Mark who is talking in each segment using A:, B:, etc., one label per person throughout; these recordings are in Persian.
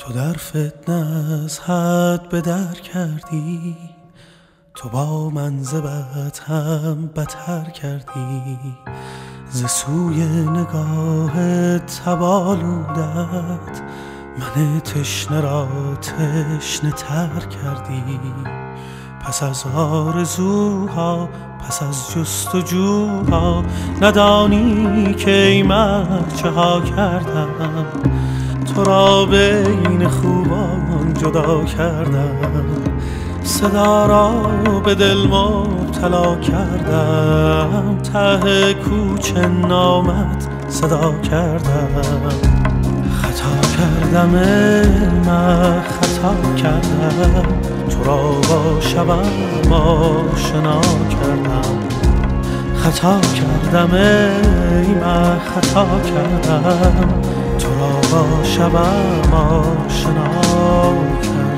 A: تو در فتنه از حد به در کردی، تو با من ز بد هم بتر کردی. ز سوی نگاهت تبالودت من تشنه را تشنه تر کردی. پس از آرزوها پس از جستجوها ندانی که ای مرد چه ها کردم. تو را بین خوبان جدا کردم، صدا را به دل مبتلا کردم. ته کوچه نامت صدا کردم. خطا کردم من خطا کردم، تو را با شبم آشنا کردم. خطا کردم ای من خطا کردم، تو را با شبم آشنا کردم.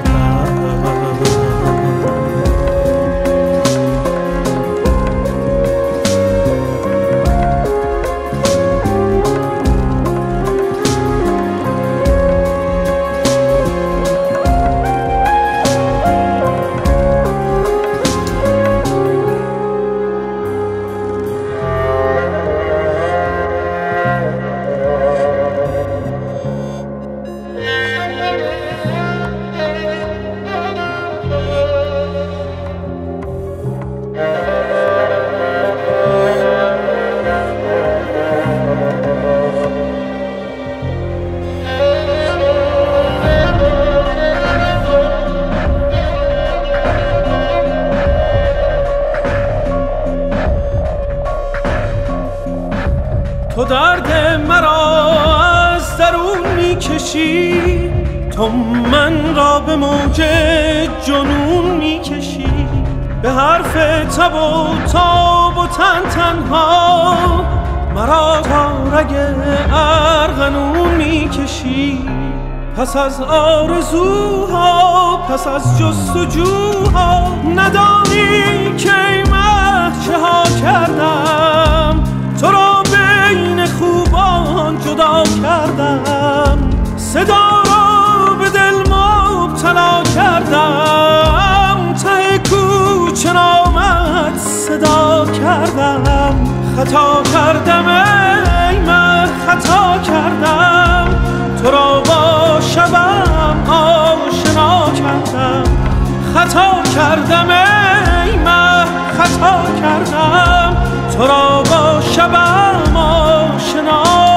B: تو درد مرا از درون میکشی، تو من را به موج جنون میکشی. به حرف تب و تاب و تن تنها مرا تا رگ ارغنون میکشی. پس از آرزوها پس از جستجوها ندانی که ای مه چه ها کردم. تو را بین خوبان جدا کردم، صدا را به دل مبتلا کردم. ته کوچه نامت صدا کردم. خطا کردم ای من خطا کردم، تو را با شبم آشنا کردم. خطا کردم ای من خطا کردم، تو را با شبم آشنا